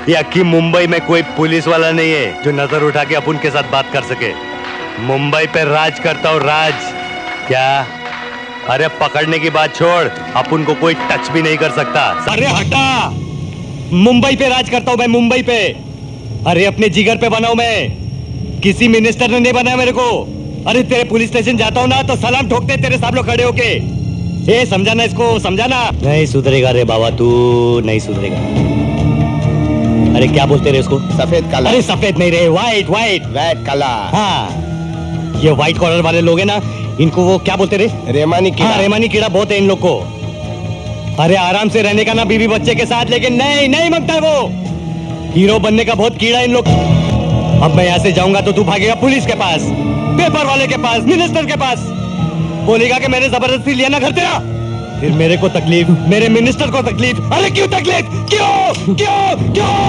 यकी मुंबई में कोई पुलिस वाला नहीं है जो नजर उठा के अपन के साथ बात कर सके। मुंबई पे राज करता हूँ, राज। क्या? अरे पकड़ने की बात छोड़, अपन को कोई टच भी नहीं कर सकता। अरे हटा, मुंबई पे राज करता हूँ मैं, मुंबई पे। अरे अपने जिगर पे बनाऊं मैं, किसी मिनिस्टर ने नहीं बनाया मेरे को। अरे तेरे पुलिस स्टेशन जाता हूँ ना तो सलाम ठोकते तेरे सामने खड़े होके। ए समझाना इसको, समझाना। नहीं सुधरेगा रे बाबा, तू नहीं सुधरेगा। अरे क्या बोलते रे उसको? सफेद काला। अरे सफेद नहीं रे, व्हाइट व्हाइट व्हाइट काला। हाँ, ये व्हाइट कॉलर वाले लोग हैं ना, इनको वो क्या बोलते रे? रेमानी कीड़ा। हाँ, रेमानी कीड़ा बहुत है इन लोग को। अरे आराम से रहने का ना बीवी बच्चे के साथ, लेकिन नहीं नहीं मांगता है वो। हीरो बनने का बहुत कीड़ा इन लोग। अब मैं यहाँ से जाऊंगा तो तू भागेगा पुलिस के पास, पेपर वाले के पास, मिनिस्टर के पास। बोलेगा कि मैंने जबरदस्ती लिया ना घर तेरा। फिर मेरे को तकलीफ, मेरे मिनिस्टर को तकलीफ। अरे क्यों तकलीफ? क्यों क्यों क्यों?